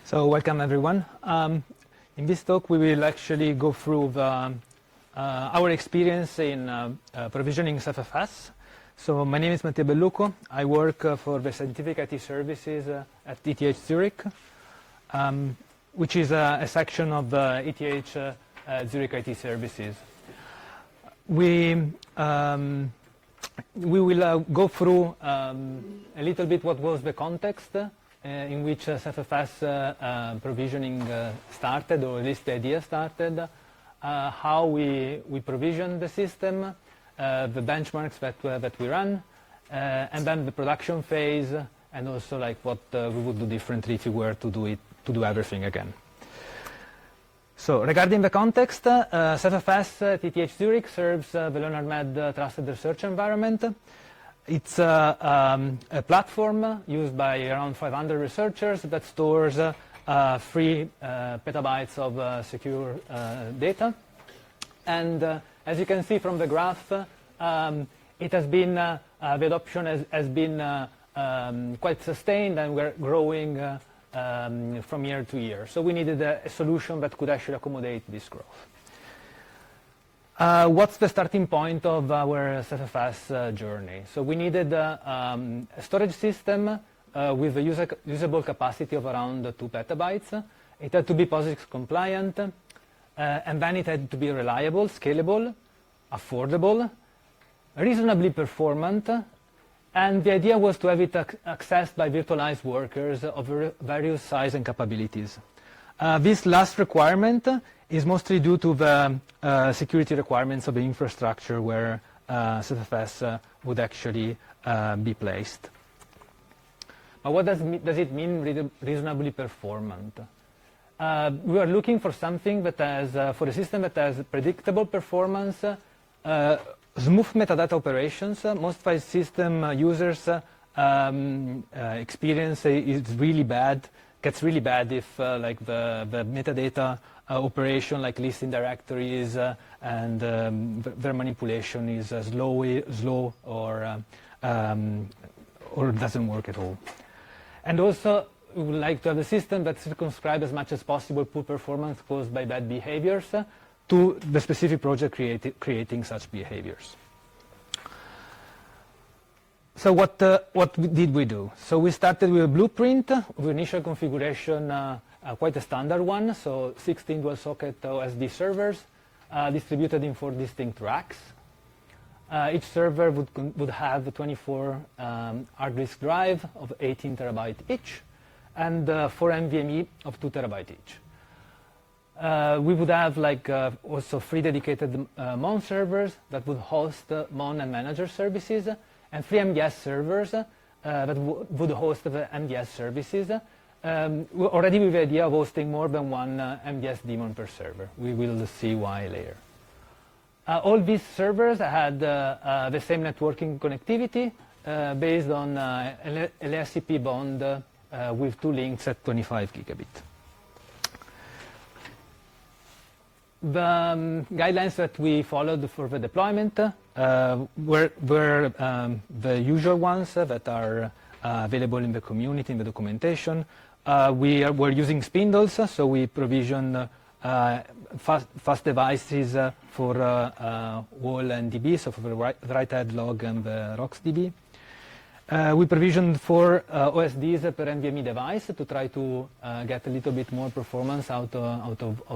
So welcome everyone. In this talk we will actually go through our experience in provisioning SFFS. So my name is Matteo Belluco. I work for the Scientific IT Services at ETH Zurich, which is a section of ETH Zurich IT Services. We will go through a little bit what was the context in which SFFS provisioning started, or at least the idea started, how we provision the system, the benchmarks that we run, and then the production phase, and also like what we would do differently if we were to do everything again. So regarding the context, SFFS at ETH Zurich serves the Leonard Med Trusted Research Environment. It's a platform used by around 500 researchers that stores 3 petabytes of secure data. And as you can see from the graph, it has been, the adoption has been quite sustained, and we're growing from year to year. So we needed a solution that could actually accommodate this growth. What's the starting point of our SFFS journey? So we needed a storage system with a usable capacity of around 2 petabytes. It had to be POSIX compliant, and then it had to be reliable, scalable, affordable, reasonably performant, and the idea was to have it accessed by virtualized workers of various size and capabilities. This last requirement is mostly due to the security requirements of the infrastructure where SFFS would actually be placed. But what does it mean reasonably performant? We are looking for something that has, for a system that has predictable performance, smooth metadata operations. Most file system users experience is really bad, gets really bad if like the metadata operation, like listing directories and their manipulation is slow or doesn't work at all. And also, we would like to have a system that circumscribes as much as possible poor performance caused by bad behaviors to the specific project creating such behaviors. So what did we do? So we started with a blueprint, with initial configuration, quite a standard one, so 16 dual socket OSD servers distributed in 4 distinct racks. Each server would have a 24 hard disk drive of 18 terabyte each, and 4 NVMe of 2 terabyte each. We would have like also 3 dedicated Mon servers that would host Mon and manager services, and 3 MDS servers that would host the MDS services. Already with the idea of hosting more than one MDS daemon per server. We will see why later. All these servers had the same networking connectivity based on LSCP bond with 2 links at 25 gigabit. The guidelines that we followed for the deployment were the usual ones that are available in the community, in the documentation. We're using spindles, so we provision fast devices for WAL and DB, so for the write-ahead log and the RocksDB. We provisioned 4 OSDs per NVMe device to try to get a little bit more performance out of